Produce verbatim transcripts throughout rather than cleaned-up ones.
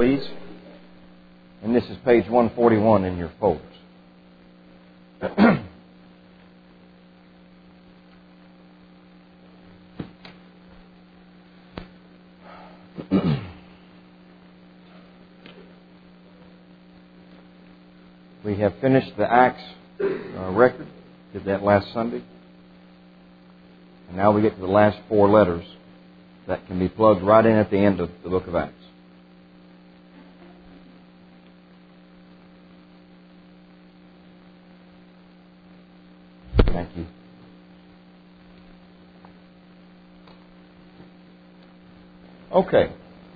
please. And this is page one forty-one in your folders. We have finished the Acts uh, record. Did that last Sunday. And now we get to the last four letters that can be plugged right in at the end of the book of Acts. Thank you. Okay.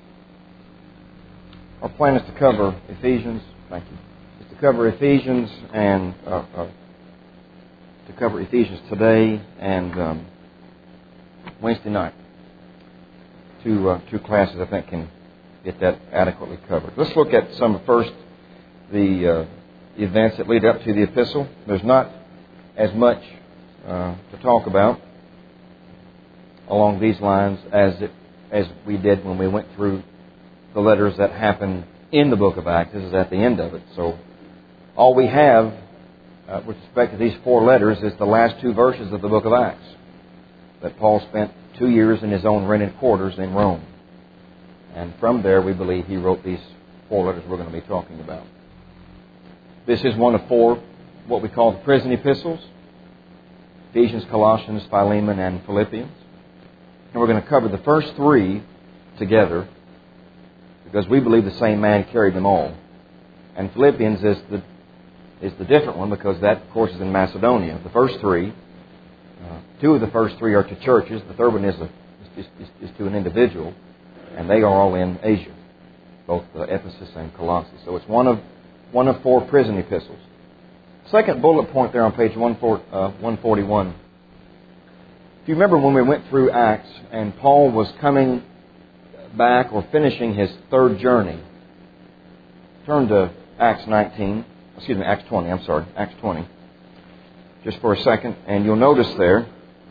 Our plan is to cover Ephesians. Thank you. Is to cover Ephesians and uh, uh, to cover Ephesians today and um, Wednesday night. Two uh, two classes I think can get that adequately covered. Let's look at some first the uh, events that lead up to the epistle. There's not as much uh, to talk about along these lines as it as we did when we went through the letters that happened in the book of Acts. This is at the end of it. So all we have uh, with respect to these four letters is the last two verses of the book of Acts that Paul spent two years in his own rented quarters in Rome. And from there, we believe he wrote these four letters we're going to be talking about. This is one of four, what we call the prison epistles. Ephesians, Colossians, Philemon, and Philippians. And we're going to cover the first three together because we believe the same man carried them all. And Philippians is the is the different one because that, of course, is in Macedonia. The first three, uh, two of the first three are to churches. The third one is, a, is, is, is to an individual. And they are all in Asia, both uh, Ephesus and Colossae. So it's one of one of four prison epistles. Second bullet point there on page one forty-one. If you remember when we went through Acts and Paul was coming back or finishing his third journey, turn to Acts nineteen, excuse me, Acts twenty, I'm sorry, Acts twenty, just for a second, and you'll notice there,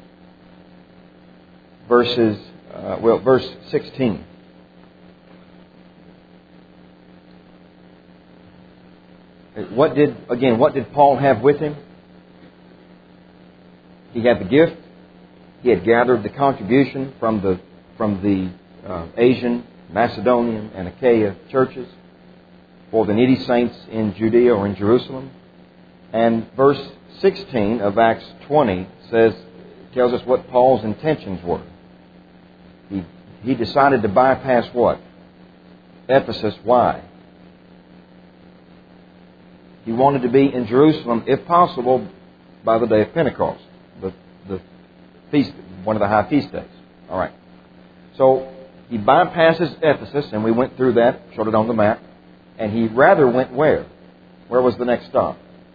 verses, uh, well, verse sixteen. What did, again, what did Paul have with him? He had the gift. He had gathered the contribution from the from the uh, Asian, Macedonian, and Achaia churches for the needy saints in Judea or in Jerusalem. And verse sixteen of Acts twenty says tells us what Paul's intentions were. He he decided to bypass what? Ephesus. Why? He wanted to be in Jerusalem, if possible, by the day of Pentecost, the the feast, one of the high feast days. All right. So he bypasses Ephesus, and we went through that, showed it on the map. And he rather went where? Where was the next stop?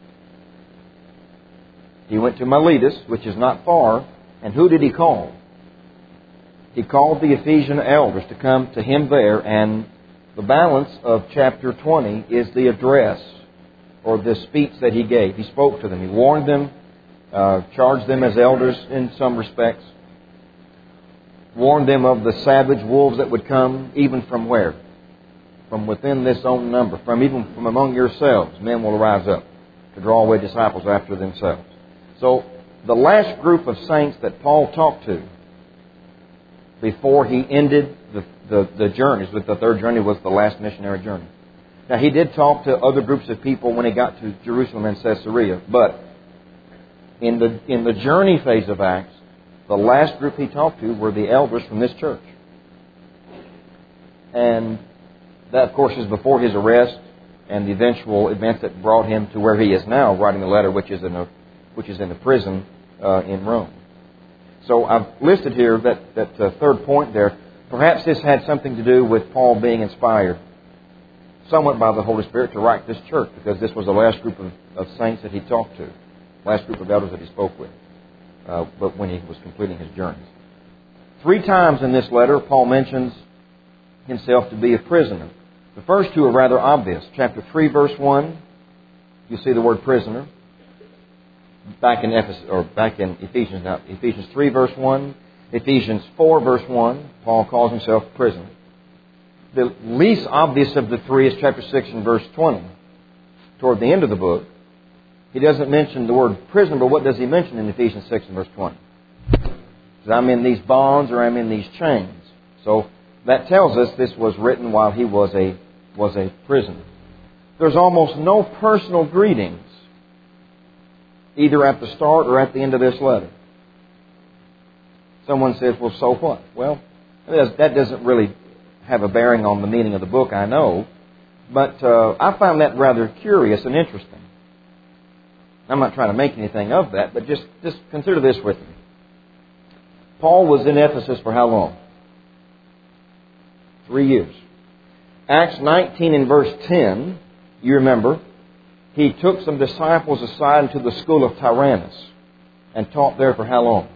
He went to Miletus, which is not far. And who did he call? He called the Ephesian elders to come to him there. And the balance of chapter twenty is the address or the speech that he gave. He spoke to them. He warned them, uh, charged them as elders in some respects, warned them of the savage wolves that would come, even from where? From within this own number, from even from among yourselves, men will rise up to draw away disciples after themselves. So the last group of saints that Paul talked to before he ended the, the, the journeys, with the third journey was the last missionary journey. Now, he did talk to other groups of people when he got to Jerusalem and Caesarea, but in the in the journey phase of Acts, the last group he talked to were the elders from this church. And that, of course, is before his arrest and the eventual events that brought him to where he is now, writing the letter, which is in a which is in the prison uh, in Rome. So I've listed here that that uh, third point there. Perhaps this had something to do with Paul being inspired somewhat by the Holy Spirit to write this church, because this was the last group of, of saints that he talked to, last group of elders that he spoke with, uh, but when he was completing his journeys. Three times in this letter, Paul mentions himself to be a prisoner. The first two are rather obvious. Chapter three, verse one, you see the word prisoner. Back in Ephesus, or back in Ephesians now, Ephesians three, verse one, Ephesians four, verse one, Paul calls himself a prisoner. the least obvious of the three is chapter six and verse twenty. Toward the end of the book, he doesn't mention the word prison, but what does he mention in Ephesians six and verse twenty? He says, I'm in these bonds or I'm in these chains. So that tells us this was written while he was a, was a prisoner. There's almost no personal greetings, either at the start or at the end of this letter. Someone says, well, so what? Well, that doesn't really have a bearing on the meaning of the book, I know. But uh, I find that rather curious and interesting. I'm not trying to make anything of that, but just, just consider this with me. Paul was in Ephesus for how long? Three years. Acts nineteen and verse ten, you remember, he took some disciples aside into the school of Tyrannus and taught there for how long?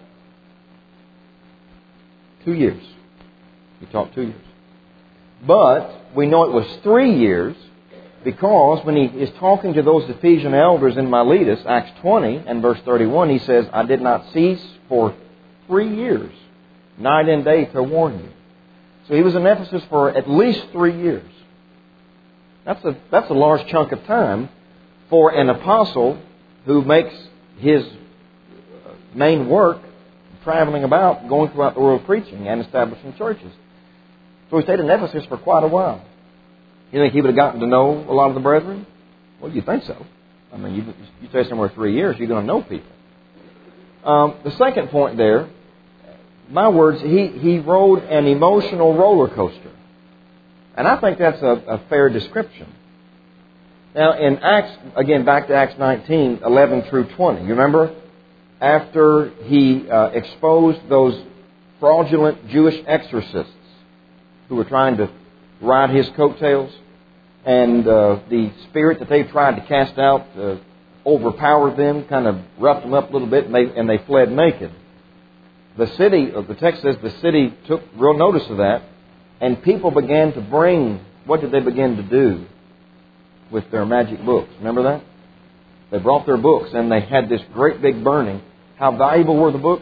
Two years. He taught two years. But we know it was three years because when he is talking to those Ephesian elders in Miletus, Acts twenty and verse thirty-one, he says, I did not cease for three years, night and day, to warn you. So he was in Ephesus for at least three years. That's a, that's a large chunk of time for an apostle who makes his main work traveling about, going throughout the world preaching and establishing churches. So he stayed in Ephesus for quite a while. You think he would have gotten to know a lot of the brethren? Well, you think so. I mean, you, you stay somewhere three years, you're going to know people. Um, the second point there, my words, he, he rode an emotional roller coaster. And I think that's a, a fair description. Now, in Acts, again, back to Acts nineteen, eleven through twenty, you remember? After he uh, exposed those fraudulent Jewish exorcists who were trying to ride his coattails, and uh, the spirit that they tried to cast out uh, overpowered them, kind of roughed them up a little bit, and they, and they fled naked. The city, the text says the city took real notice of that, and people began to bring, what did they begin to do with their magic books? Remember that? They brought their books, and they had this great big burning. How valuable were the books?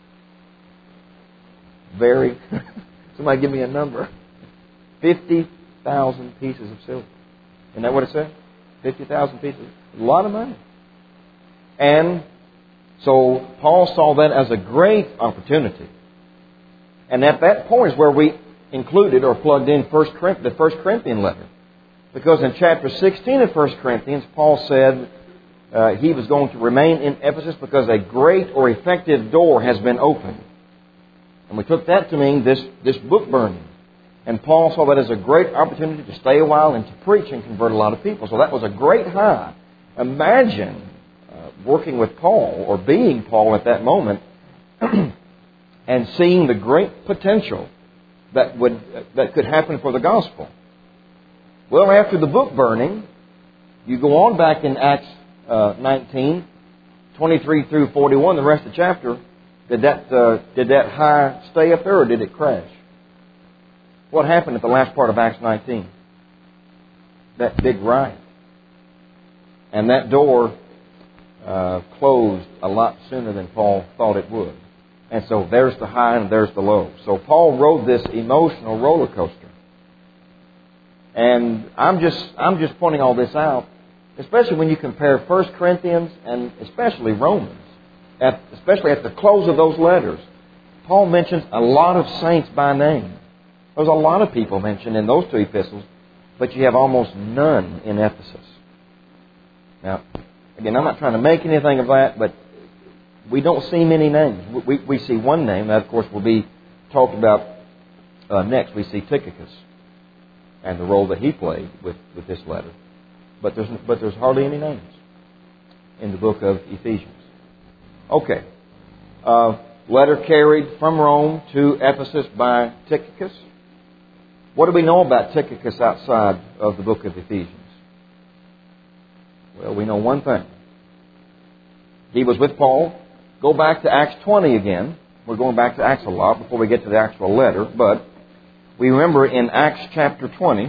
Very. Somebody give me a number. fifty thousand pieces of silver. Isn't that what it said? fifty thousand pieces. A lot of money. And so Paul saw that as a great opportunity. And at that point is where we included or plugged in First Corinthians, the First Corinthian letter. Because in chapter sixteen of First Corinthians, Paul said uh, he was going to remain in Ephesus because a great or effective door has been opened. And we took that to mean this, this book burning. And Paul saw that as a great opportunity to stay a while and to preach and convert a lot of people. So that was a great high. Imagine uh, working with Paul or being Paul at that moment and seeing the great potential that would that could happen for the gospel. Well, after the book burning, you go on back in Acts uh, nineteen, twenty-three through forty-one, the rest of the chapter. Did that uh, did that high stay up there or did it crash? What happened at the last part of Acts nineteen? That big riot. And that door uh, closed a lot sooner than Paul thought it would. And so there's the high and there's the low. So Paul rode this emotional roller coaster. And I'm just I'm just pointing all this out, especially when you compare First Corinthians and especially Romans. At, especially at the close of those letters, Paul mentions a lot of saints by name. There's a lot of people mentioned in those two epistles, but you have almost none in Ephesus. Now, again, I'm not trying to make anything of that, but we don't see many names. We, we see one name that, of course, will be talked about uh, next. We see Tychicus and the role that he played with, with this letter. But there's, but there's hardly any names in the book of Ephesians. Okay. Uh, letter carried from Rome to Ephesus by Tychicus. What do we know about Tychicus outside of the book of Ephesians? Well, we know one thing. He was with Paul. Go back to Acts twenty again. We're going back to Acts a lot before we get to the actual letter. But we remember in Acts chapter twenty,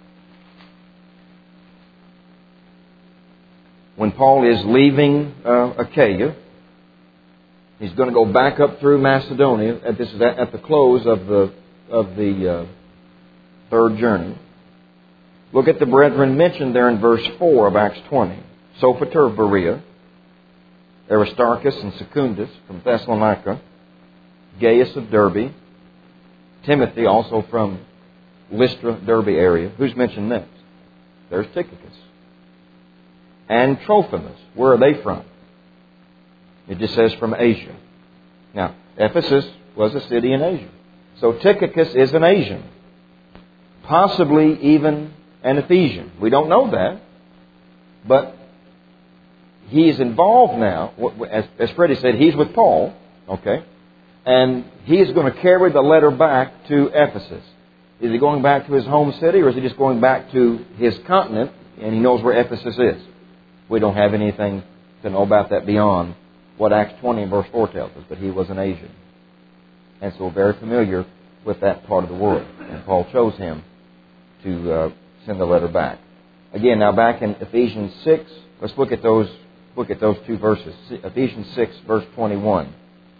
when Paul is leaving uh, Achaia, he's going to go back up through Macedonia. This is at the close of the of the uh, third journey. Look at the brethren mentioned there in verse four of Acts twenty. Sopater of Berea, Aristarchus and Secundus from Thessalonica, Gaius of Derbe, Timothy also from Lystra, Derbe area. Who's mentioned next? There's Tychicus. And Trophimus. Where are they from? It just says from Asia. Now, Ephesus was a city in Asia. So Tychicus is an Asian. Possibly even an Ephesian. We don't know that. But he is involved now. As, as Freddie said, he's with Paul. Okay. And he is going to carry the letter back to Ephesus. Is he going back to his home city, or is he just going back to his continent, and he knows where Ephesus is? We don't have anything to know about that beyond what Acts twenty and verse four tells us, but he was an Asian. And so very familiar with that part of the world. And Paul chose him to uh, send the letter back. Again, now back in Ephesians six, let's look at those look at those two verses. Ephesians six, verse twenty-one.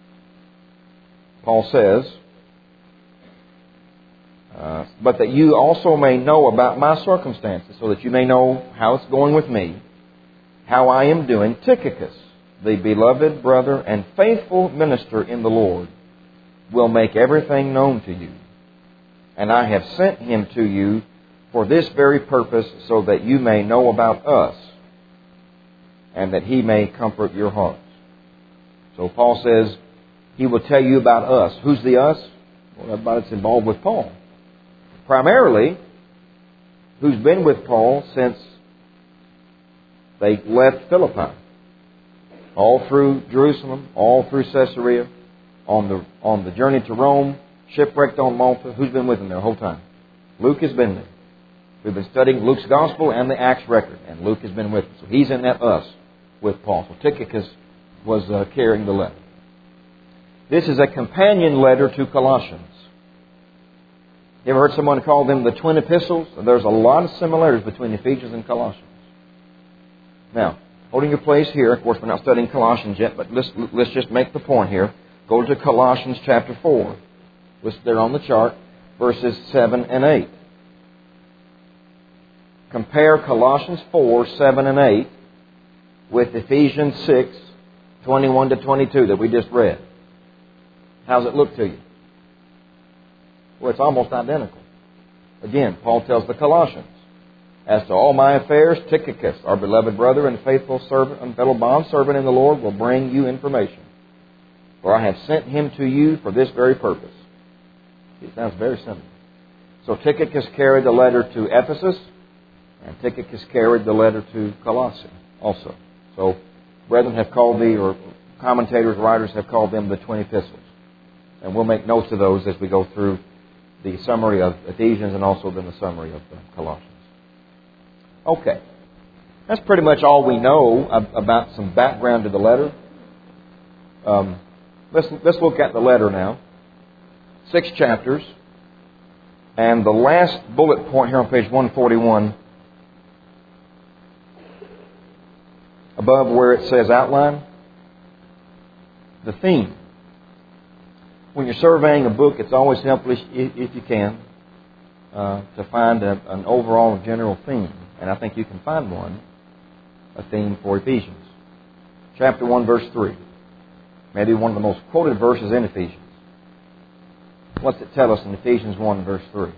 Paul says, uh, but that you also may know about my circumstances, so that you may know how it's going with me, how I am doing. Tychicus, the beloved brother and faithful minister in the Lord, will make everything known to you. And I have sent him to you for this very purpose, so that you may know about us, and that he may comfort your hearts. So Paul says he will tell you about us. Who's the us? Well, everybody that's involved with Paul. Primarily, who's been with Paul since they left Philippi. All through Jerusalem, all through Caesarea, on the on the journey to Rome, shipwrecked on Malta. Who's been with him there the whole time? Luke has been there. We've been studying Luke's Gospel and the Acts record, and Luke has been with us. So he's in that us with Paul. So Tychicus was uh, carrying the letter. This is a companion letter to Colossians. You ever heard someone call them the twin epistles? There's a lot of similarities between Ephesians and Colossians. Now, holding your place here, of course we're not studying Colossians yet, but let's, let's just make the point here. Go to Colossians chapter four. Listed there on the chart, verses seven and eight. Compare Colossians four, seven and eight with Ephesians six, twenty-one to twenty-two that we just read. How's it look to you? Well, it's almost identical. Again, Paul tells the Colossians, as to all my affairs, Tychicus, our beloved brother and faithful servant and fellow bondservant in the Lord, will bring you information. For I have sent him to you for this very purpose. It sounds very similar. So Tychicus carried the letter to Ephesus, and Tychicus carried the letter to Colossae also. So brethren have called the, or commentators, writers have called them the twin epistles. And we'll make notes of those as we go through the summary of Ephesians and also then the summary of Colossians. Okay. That's pretty much all we know about some background to the letter. Um, let's, let's look at the letter now. Six chapters. And the last bullet point here on page one forty-one, above where it says outline, the theme. When you're surveying a book, it's always helpful, if you can, uh, to find a, an overall general theme. And I think you can find one, a theme for Ephesians. Chapter one, verse three. Maybe one of the most quoted verses in Ephesians. What's it tell us in Ephesians one, verse three?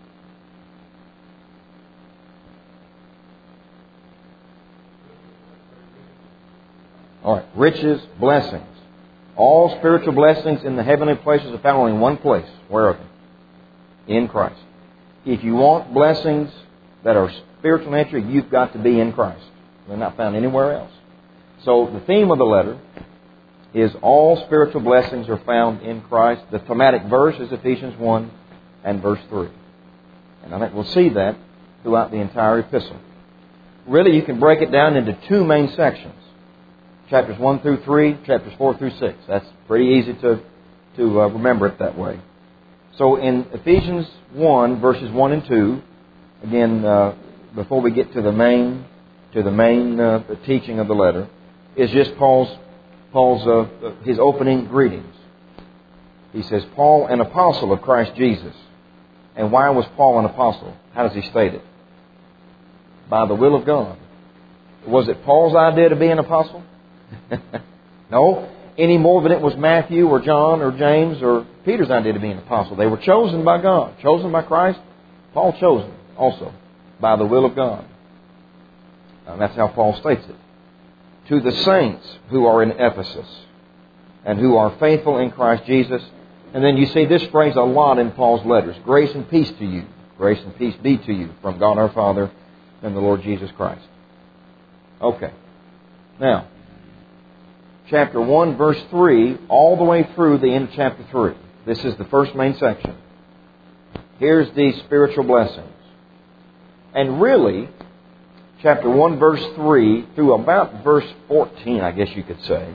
All right. Riches, blessings. All spiritual blessings in the heavenly places are found only in one place. Where are they? In Christ. If you want blessings that are spiritual nature, you've got to be in Christ. They're not found anywhere else. So the theme of the letter is all spiritual blessings are found in Christ. The thematic verse is Ephesians one and verse three. And I think we'll see that throughout the entire epistle. Really, you can break it down into two main sections. Chapters one through three, chapters four through six. That's pretty easy to, to uh, remember it that way. So in Ephesians one, verses one and two, again, uh, before we get to the main to the main uh, teaching of the letter, is just Paul's Paul's uh, his opening greetings. He says, Paul, an apostle of Christ Jesus, And why was Paul an apostle? How does he state it? By the will of God. Was it Paul's idea to be an apostle? No, any more than it was Matthew or John or James or Peter's idea to be an apostle. They were chosen by God, chosen by Christ. Paul chosen also by the will of God. And that's how Paul states it. To the saints who are in Ephesus and who are faithful in Christ Jesus. And then you see this phrase a lot in Paul's letters. Grace and peace to you. Grace and peace be to you from God our Father and the Lord Jesus Christ. Okay. Now, chapter one, verse three, all the way through the end of chapter three. This is the first main section. Here's the spiritual blessings. And really, chapter one, verse three, through about verse fourteen, I guess you could say,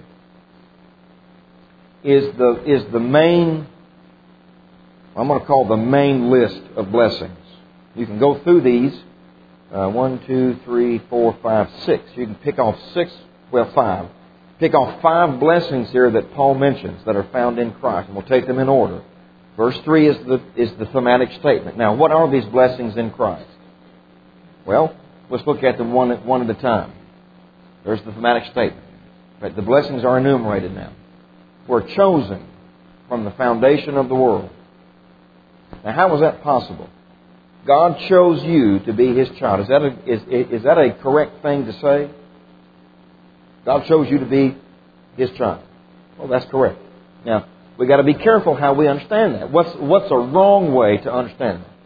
is the, is the main, I'm going to call the main list of blessings. You can go through these. Uh, one, two, three, four, five, six. You can pick off six, well, five. Pick off five blessings here that Paul mentions that are found in Christ, and we'll take them in order. Verse three is the is the thematic statement. Now, what are these blessings in Christ? Well, let's look at them one at, one at a time. There's the thematic statement. Right, the blessings are enumerated now. We're chosen from the foundation of the world. Now, how was that possible? God chose you to be His child. Is that a, is, is that a correct thing to say? God chose you to be His child. Well, that's correct. Now, we've got to be careful how we understand that. What's, what's a wrong way to understand that?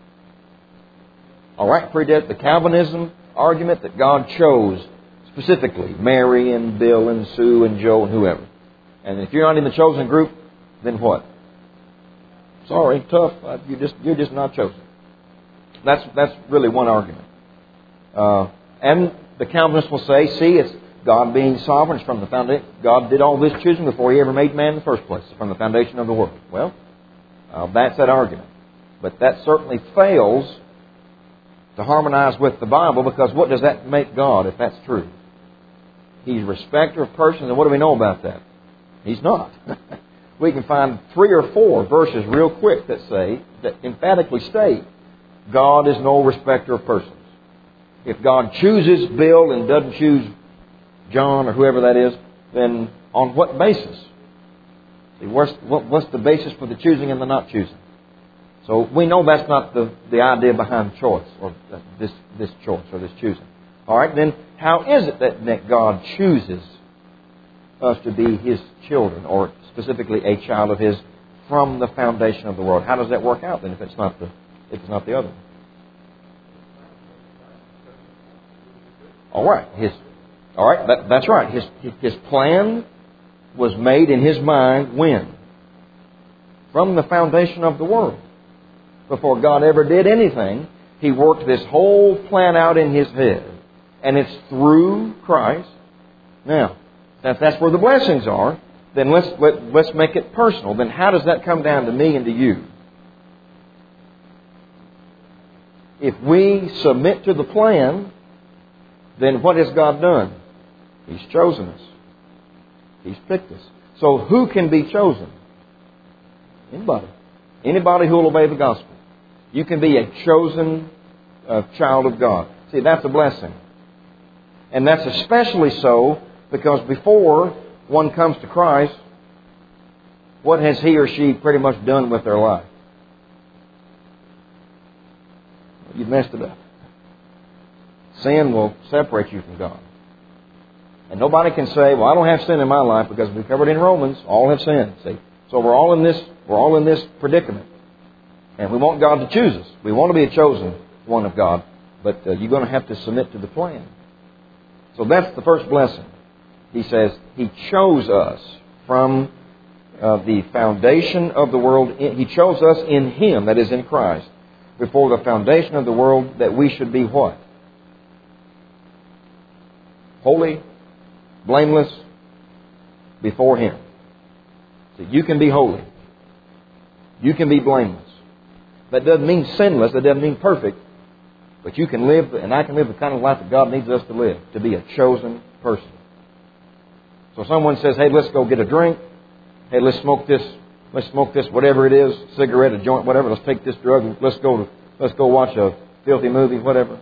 All right, predest the Calvinism argument that God chose specifically Mary and Bill and Sue and Joe and whoever. And if you're not in the chosen group, then what? Sorry, tough. You just you're just not chosen. That's that's really one argument. Uh, and the Calvinists will say, see, it's God being sovereign. It's from the foundation. God did all this choosing before He ever made man in the first place, from the foundation of the world. Well, uh, that's that argument. But that certainly fails to harmonize with the Bible, because what does that make God if that's true? He's a respecter of persons, and what do we know about that? He's not. We can find three or four verses real quick that say, that emphatically state, God is no respecter of persons. If God chooses Bill and doesn't choose John or whoever that is, then on what basis? See, what's, what's the basis for the choosing and the not choosing? So we know that's not the, the idea behind choice, or this, this choice, or this choosing. All right, then how is it that, that God chooses us to be His children, or specifically a child of His, from the foundation of the world? How does that work out then if it's not the if it's not the other? All right, his all right, that, that's right. His his plan was made in His mind when? From the foundation of the world. Before God ever did anything, He worked this whole plan out in His head. And it's through Christ. Now, if that's where the blessings are, then let's let, let's make it personal. Then how does that come down to me and to you? If we submit to the plan, then what has God done? He's chosen us. He's picked us. So who can be chosen? Anybody. Anybody who will obey the gospel. You can be a chosen uh, child of God. See, that's a blessing. And that's especially so because before one comes to Christ, what has he or she pretty much done with their life? You've messed it up. Sin will separate you from God. And nobody can say, well, I don't have sin in my life, because we covered in Romans, all have sinned. See? So we're all in this, we're all in this predicament. And we want God to choose us. We want to be a chosen one of God. But uh, you're going to have to submit to the plan. So that's the first blessing. He says He chose us from uh, the foundation of the world. He chose us in Him, that is in Christ, before the foundation of the world, that we should be what? Holy, blameless, before Him. So you can be holy. You can be blameless. That doesn't mean sinless. That doesn't mean perfect. But you can live, and I can live the kind of life that God needs us to live, to be a chosen person. So someone says, hey, let's go get a drink. Hey, let's smoke this let's smoke this, whatever it is, cigarette, a joint, whatever. Let's take this drug. Let's go to, let's go watch a filthy movie, whatever.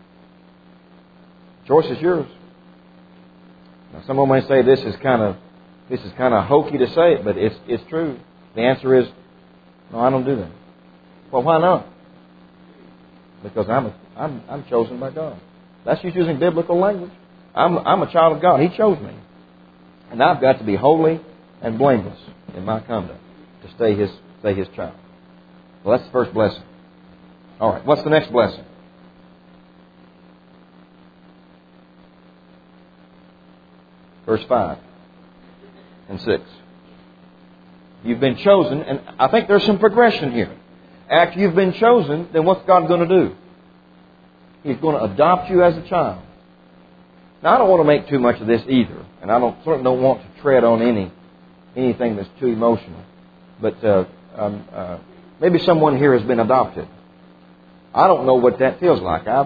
Choice is yours. Now, someone may say this is kind of this is kind of hokey to say it, but it's it's true. The answer is no. I don't do that. Well, why not? Because I'm a, I'm I'm chosen by God. That's just using biblical language. I'm I'm a child of God. He chose me, and I've got to be holy and blameless in my conduct to stay His stay His child. Well, that's the first blessing. All right. What's the next blessing? Verse five and six. You've been chosen, and I think there's some progression here. After you've been chosen, then what's God going to do? He's going to adopt you as a child. Now, I don't want to make too much of this either, and I don't certainly don't want to tread on any anything that's too emotional. But uh, um, uh, maybe someone here has been adopted. I don't know what that feels like. I've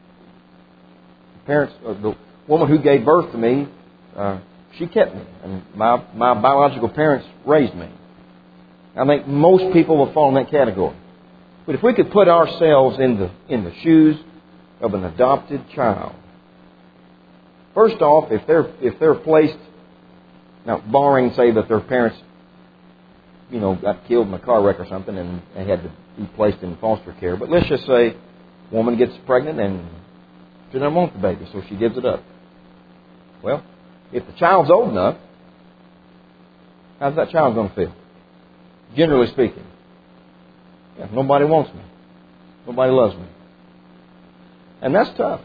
parents, uh, the woman who gave birth to me, uh, she kept me, and my my biological parents raised me. I think most people will fall in that category. But if we could put ourselves in the in the shoes of an adopted child, first off, if they're if they're placed, now barring say that their parents, you know, got killed in a car wreck or something, and they had to be placed in foster care. But let's just say, a woman gets pregnant and she doesn't want the baby, so she gives it up. Well, if the child's old enough, how's that child going to feel? Generally speaking, yeah, nobody wants me. Nobody loves me. And that's tough.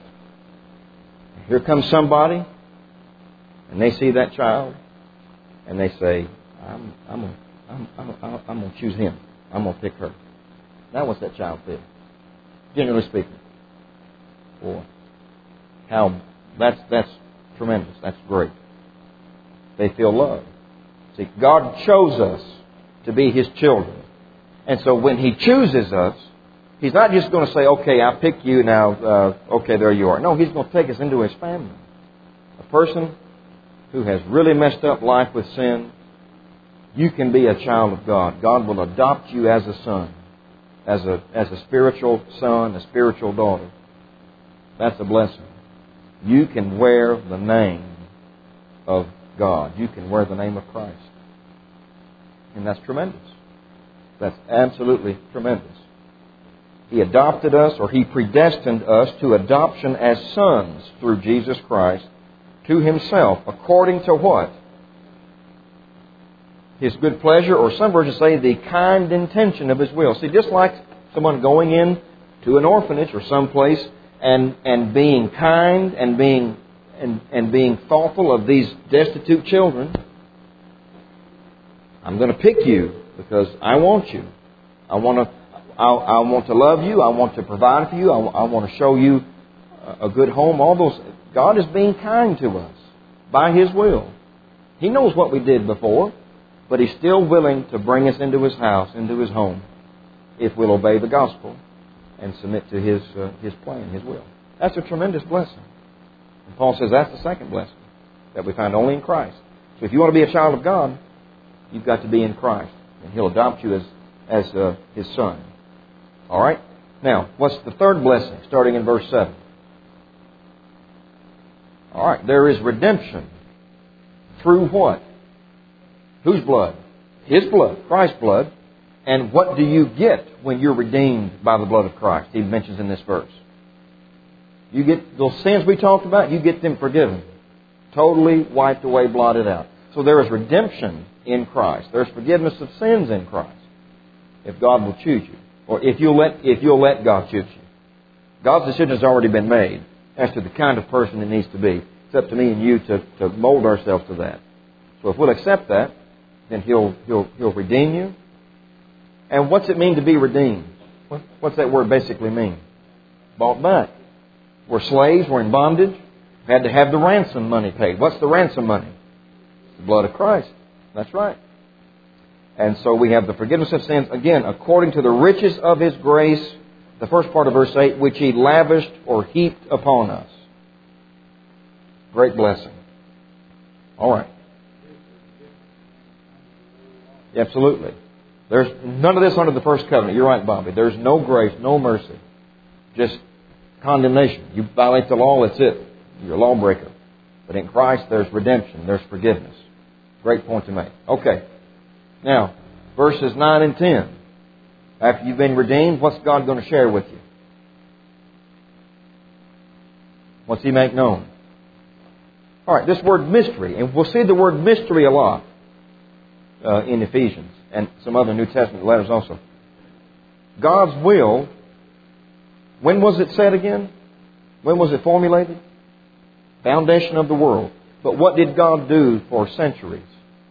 Here comes somebody, and they see that child, and they say, I'm, I'm going I'm, I'm, I'm going to choose him. I'm going to pick her. Now what's that child feel? Generally speaking. Boy, how, that's, that's tremendous. That's great. They feel loved. See, God chose us to be His children. And so when He chooses us, He's not just going to say, okay, I pick you now, uh, okay, there you are. No, He's going to take us into His family. A person who has really messed up life with sin, you can be a child of God. God will adopt you as a son, as a, as a spiritual son, a spiritual daughter. That's a blessing. You can wear the name of God. You can wear the name of Christ. And that's tremendous. That's absolutely tremendous. He adopted us, or He predestined us to adoption as sons through Jesus Christ to Himself, according to what? His good pleasure, or some versions say the kind intention of His will. See, just like someone going in to an orphanage or someplace and and being kind and being and, and being thoughtful of these destitute children, I'm going to pick you because I want you. I want to. I, I want to love you. I want to provide for you. I, I want to show you a good home. All those. God is being kind to us by His will. He knows what we did before, but He's still willing to bring us into His house, into His home, if we'll obey the gospel and submit to His uh, His plan, His will. That's a tremendous blessing. And Paul says that's the second blessing that we find only in Christ. So if you want to be a child of God, you've got to be in Christ, and He'll adopt you as as uh, His son. All right. Now, what's the third blessing? Starting in verse seven. All right. There is redemption through what? Whose blood? His blood, Christ's blood. And what do you get when you're redeemed by the blood of Christ? He mentions in this verse. You get those sins we talked about, you get them forgiven. Totally wiped away, blotted out. So there is redemption in Christ. There's forgiveness of sins in Christ. If God will choose you. Or if you'll let if you'll let God choose you. God's decision has already been made as to the kind of person it needs to be. It's up to me and you to, to mold ourselves to that. So if we'll accept that, then He'll He'll He'll redeem you. And what's it mean to be redeemed? What, what's that word basically mean? Bought back. We're slaves, we're in bondage, had to have the ransom money paid. What's the ransom money? The blood of Christ. That's right. And so we have the forgiveness of sins, again, according to the riches of His grace, the first part of verse eight, which He lavished or heaped upon us. Great blessing. All right. Absolutely. There's none of this under the first covenant. You're right, Bobby. There's no grace, no mercy. Just condemnation. You violate the law, that's it. You're a lawbreaker. But in Christ, there's redemption. There's forgiveness. Great point to make. Okay. Now, verses nine and ten. After you've been redeemed, what's God going to share with you? What's He make known? All right, this word mystery. And we'll see the word mystery a lot uh, in Ephesians and some other New Testament letters also. God's will, when was it said again? When was it formulated? Foundation of the world. But what did God do for centuries?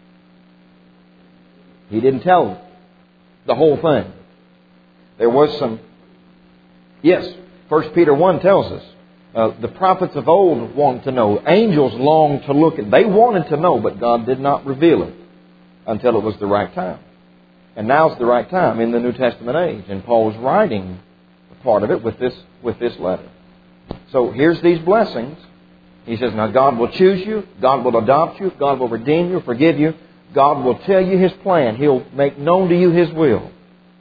He didn't tell the whole thing. There was some... Yes, First Peter one tells us. Uh, the prophets of old wanted to know. Angels longed to look at. They wanted to know, but God did not reveal it until it was the right time. And now's the right time in the New Testament age. And Paul's writing part of it with this with this letter. So here's these blessings. He says, now God will choose you. God will adopt you. God will redeem you, forgive you. God will tell you His plan. He'll make known to you His will.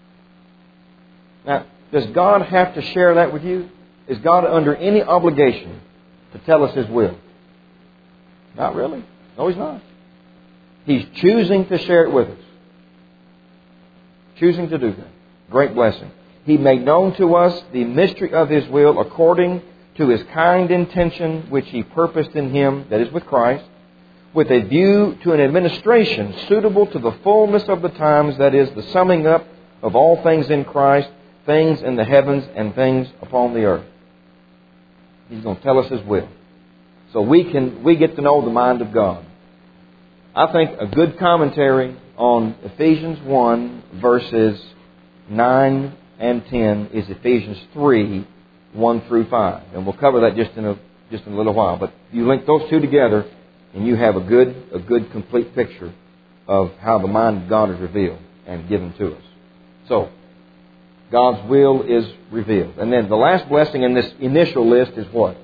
Now, does God have to share that with you? Is God under any obligation to tell us His will? Not really. No, He's not. He's choosing to share it with us. Choosing to do that. Great blessing. He made known to us the mystery of His will according to His kind intention which He purposed in Him, that is with Christ, with a view to an administration suitable to the fullness of the times, that is, the summing up of all things in Christ, things in the heavens and things upon the earth. He's going to tell us His will. So we can we get to know the mind of God. I think a good commentary on Ephesians one, verses nine and ten is Ephesians three, one through five. And we'll cover that just in a just in a little while. But you link those two together and you have a good a good complete picture of how the mind of God is revealed and given to us. So, God's will is revealed. And then the last blessing in this initial list is what?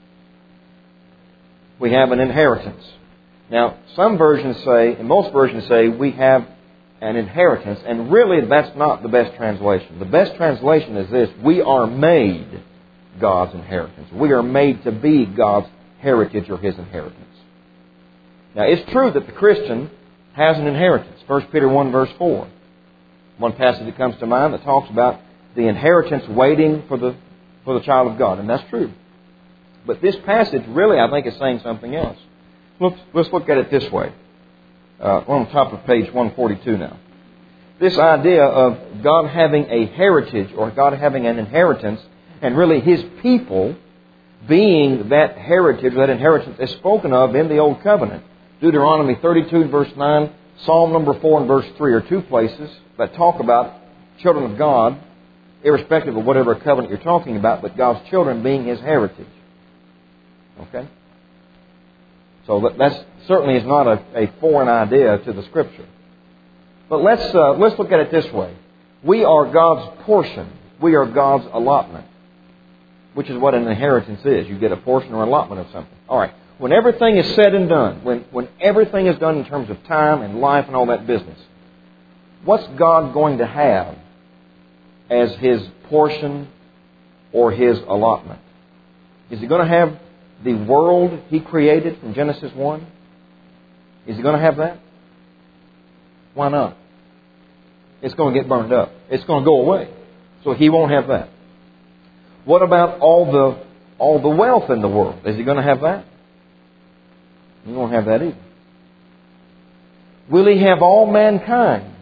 We have an inheritance. Now, some versions say, and most versions say, we have an inheritance. And really, that's not the best translation. The best translation is this: we are made God's inheritance. We are made to be God's heritage or His inheritance. Now, it's true that the Christian has an inheritance. First Peter one, verse four. One passage that comes to mind that talks about the inheritance waiting for the for the child of God. And that's true. But this passage really, I think, is saying something else. Let's, let's look at it this way. Uh, we're on top of page one forty-two now. This idea of God having a heritage or God having an inheritance, and really His people being that heritage, that inheritance is spoken of in the Old Covenant. Deuteronomy thirty-two, verse nine, Psalm number four and verse three are two places that talk about children of God, irrespective of whatever covenant you're talking about, but God's children being His heritage. Okay? So that that's, certainly is not a, a foreign idea to the Scripture. But let's uh, let's look at it this way. We are God's portion. We are God's allotment, which is what an inheritance is. You get a portion or allotment of something. All right. When everything is said and done, when, when everything is done in terms of time and life and all that business, what's God going to have as His portion or His allotment? Is He going to have the world He created from Genesis one? Is He going to have that? Why not? It's going to get burned up. It's going to go away. So He won't have that. What about all the all the wealth in the world? Is He going to have that? He won't have that either. Will He have all mankind?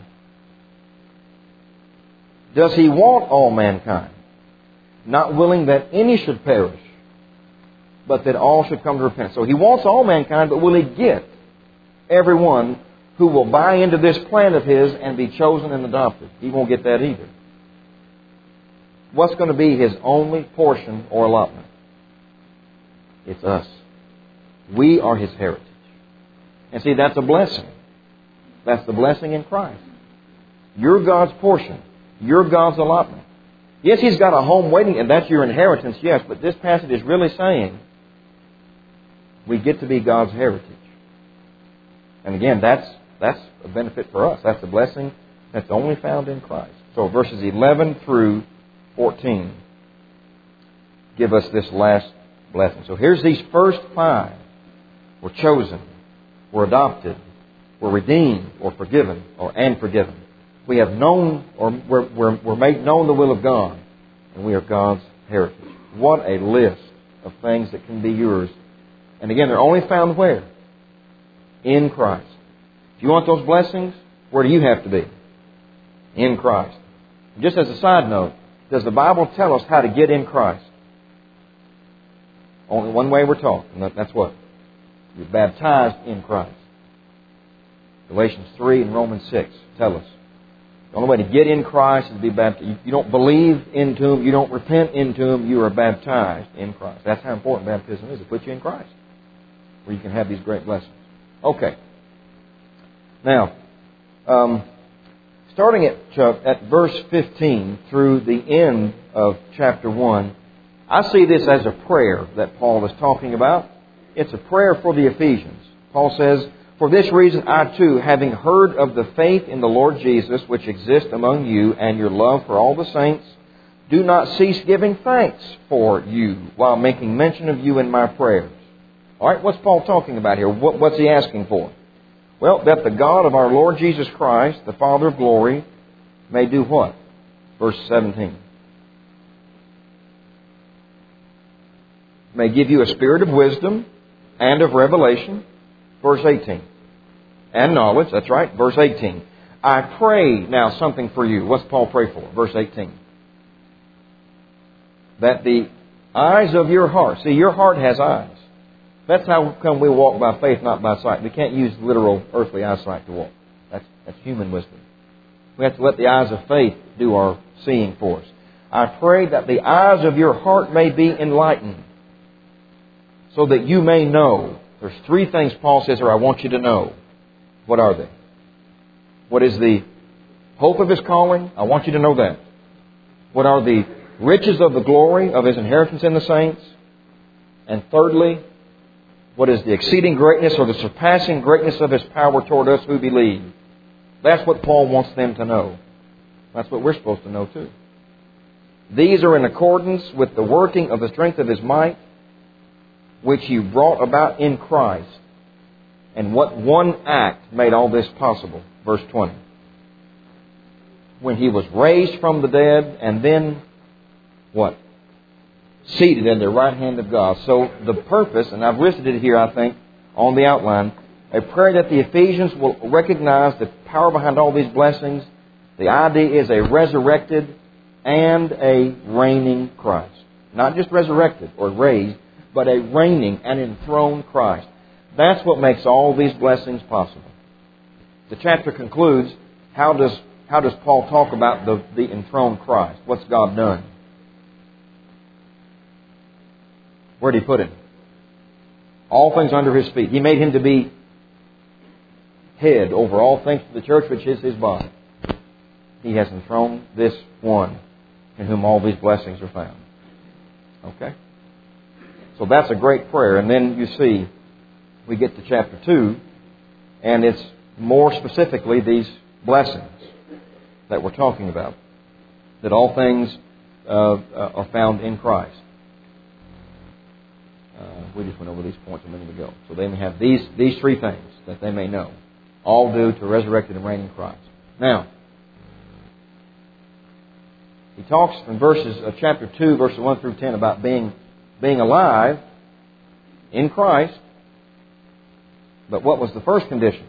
Does He want all mankind? Not willing that any should perish, but that all should come to repentance. So He wants all mankind, but will He get everyone who will buy into this plan of His and be chosen and adopted? He won't get that either. What's going to be His only portion or allotment? It's us. We are His heritage. And see, that's a blessing. That's the blessing in Christ. You're God's portion. You're God's allotment. Yes, He's got a home waiting, and that's your inheritance, yes, but this passage is really saying we get to be God's heritage. And again, that's that's a benefit for us. That's a blessing That's only found in Christ. So verses eleven through fourteen give us this last blessing. So here's these first five. We're chosen, we're adopted, we're redeemed, or forgiven, or and forgiven. We have known, or we're, we're, we're made known the will of God, and we are God's heritage. What a list of things that can be yours. And again, they're only found where? In Christ. If you want those blessings, where do you have to be? In Christ. Just as a side note, does the Bible tell us how to get in Christ? Only one way we're taught, and that's what? You're baptized in Christ. Galatians three and Romans six tell us. The only way to get in Christ is to be baptized. You don't believe into Him, you don't repent into Him, you are baptized in Christ. That's how important baptism is. It puts you in Christ, where you can have these great blessings. Okay. Now, um, starting at, uh, at verse fifteen through the end of chapter one, I see this as a prayer that Paul is talking about. It's a prayer for the Ephesians. Paul says, "For this reason I too, having heard of the faith in the Lord Jesus which exists among you and your love for all the saints, do not cease giving thanks for you while making mention of you in my prayers." All right, what's Paul talking about here? What, what's he asking for? Well, that the God of our Lord Jesus Christ, the Father of glory, may do what? Verse seventeen. May give you a spirit of wisdom and of revelation. Verse eighteen. And knowledge. That's right. Verse eighteen. I pray now something for you. What's Paul pray for? Verse eighteen. That the eyes of your heart. See, your heart has eyes. That's how come we walk by faith, not by sight. We can't use literal earthly eyesight to walk. That's, that's human wisdom. We have to let the eyes of faith do our seeing for us. I pray that the eyes of your heart may be enlightened, so that you may know. There's three things Paul says here I want you to know. What are they? What is the hope of His calling? I want you to know that. What are the riches of the glory of His inheritance in the saints? And thirdly, what is the exceeding greatness or the surpassing greatness of His power toward us who believe? That's what Paul wants them to know. That's what we're supposed to know too. These are in accordance with the working of the strength of His might, which He brought about in Christ. And what one act made all this possible? Verse twenty. When He was raised from the dead and then what? Seated in the right hand of God. So the purpose, and I've listed it here, I think, on the outline, a prayer that the Ephesians will recognize the power behind all these blessings. The idea is a resurrected and a reigning Christ. Not just resurrected or raised, but a reigning and enthroned Christ. That's what makes all these blessings possible. The chapter concludes, how does how does Paul talk about the, the enthroned Christ? What's God done? Where did He put Him? All things under His feet. He made Him to be head over all things to the church, which is His body. He has enthroned this one in whom all these blessings are found. Okay? So that's a great prayer. And then you see, we get to chapter two, and it's more specifically these blessings that we're talking about. That all things uh, are found in Christ. Uh, we just went over these points a minute ago. So they may have these, these three things that they may know. All due to resurrected and reigning Christ. Now, he talks in verses of chapter two, verses one through ten, about being being alive in Christ. But what was the first condition?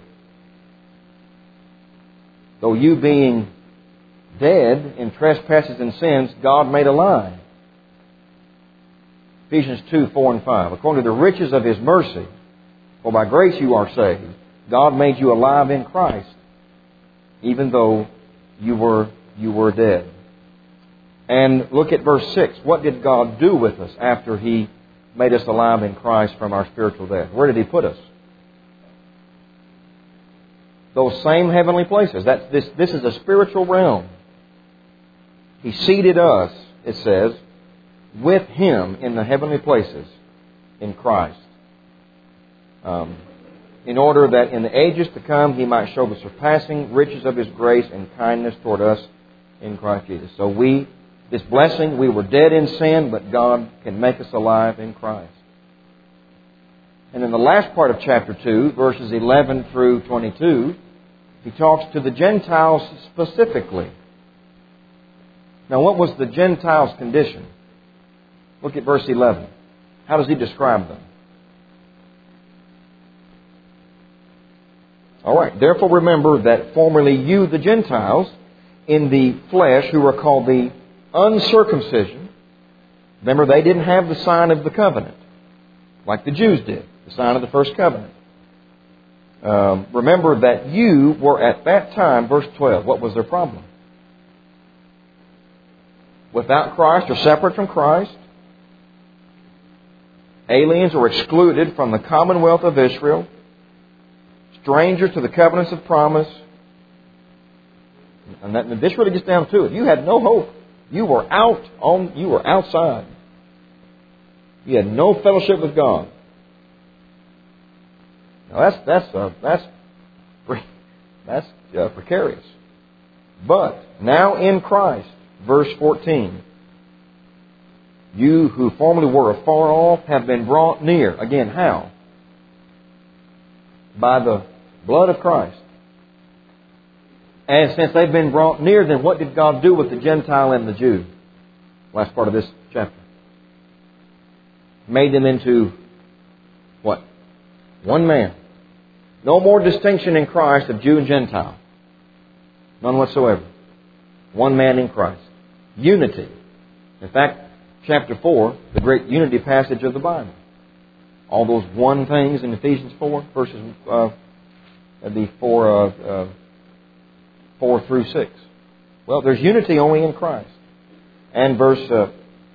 Though you being dead in trespasses and sins, God made alive. Ephesians two, four and five. According to the riches of His mercy, for by grace you are saved, God made you alive in Christ, even though you were you were dead. And look at verse six. What did God do with us after He made us alive in Christ from our spiritual death? Where did He put us? Those same heavenly places. That's, this, this is a spiritual realm. He seated us, it says, with Him in the heavenly places in Christ. Um, in order that in the ages to come He might show the surpassing riches of His grace and kindness toward us in Christ Jesus. So we, this blessing, we were dead in sin, but God can make us alive in Christ. And in the last part of chapter two, verses eleven through twenty-two, He talks to the Gentiles specifically. Now, what was the Gentiles' condition? Look at verse eleven. How does He describe them? All right. Therefore remember that formerly you, the Gentiles, in the flesh, who were called the uncircumcision, remember they didn't have the sign of the covenant, like the Jews did, the sign of the first covenant. Um, remember that you were at that time, verse twelve, what was their problem? Without Christ or separate from Christ, aliens or excluded from the commonwealth of Israel, strangers to the covenants of promise. And, that, and this really gets down to it. You had no hope. You were out on. You were outside. You had no fellowship with God. Now that's that's uh, that's that's uh, precarious. But now in Christ, verse fourteen, you who formerly were afar off have been brought near. Again, how? By the blood of Christ. And since they've been brought near, then what did God do with the Gentile and the Jew? Last part of this chapter. Made them into what? One man. No more distinction in Christ of Jew and Gentile. None whatsoever. One man in Christ. Unity. In fact, chapter four, the great unity passage of the Bible. All those one things in Ephesians four, verses uh, the four, uh, uh, four through six. Well, there's unity only in Christ. And verse, uh,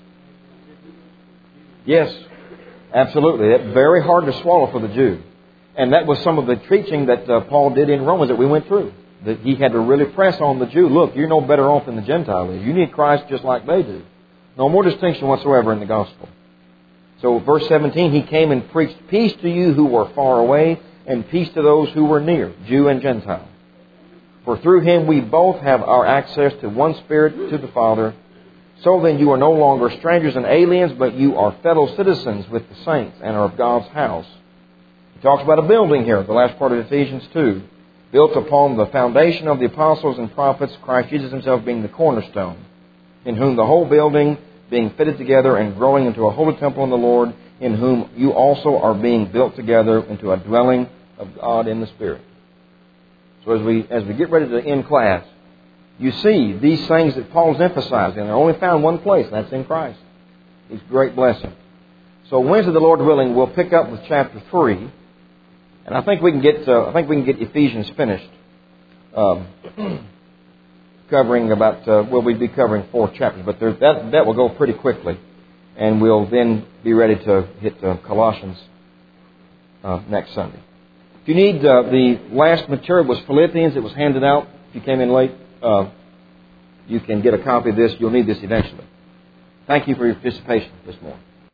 yes, absolutely. That's very hard to swallow for the Jew. And that was some of the teaching that uh, Paul did in Romans that we went through. That he had to really press on the Jew. Look, you're no better off than the Gentile is. You need Christ just like they do. No more distinction whatsoever in the gospel. So verse seventeen, He came and preached peace to you who were far away and peace to those who were near, Jew and Gentile. For through Him we both have our access to one Spirit, to the Father. So then you are no longer strangers and aliens, but you are fellow citizens with the saints and are of God's house. He talks about a building here, the last part of Ephesians two, built upon the foundation of the apostles and prophets, Christ Jesus Himself being the cornerstone, in whom the whole building, being fitted together and growing into a holy temple in the Lord, in whom you also are being built together into a dwelling of God in the Spirit. So as we as we get ready to end class, you see these things that Paul's emphasizing. They're only found one place, and that's in Christ. These great blessings. So Wednesday, the Lord willing, we'll pick up with chapter three, and I think we can get uh, I think we can get Ephesians finished. Um, covering about, uh, well, we'd be covering four chapters, but there, that that will go pretty quickly. And we'll then be ready to hit uh, Colossians uh, next Sunday. If you need, uh, the last material was Philippians. It was handed out. If you came in late, uh, you can get a copy of this. You'll need this eventually. Thank you for your participation this morning.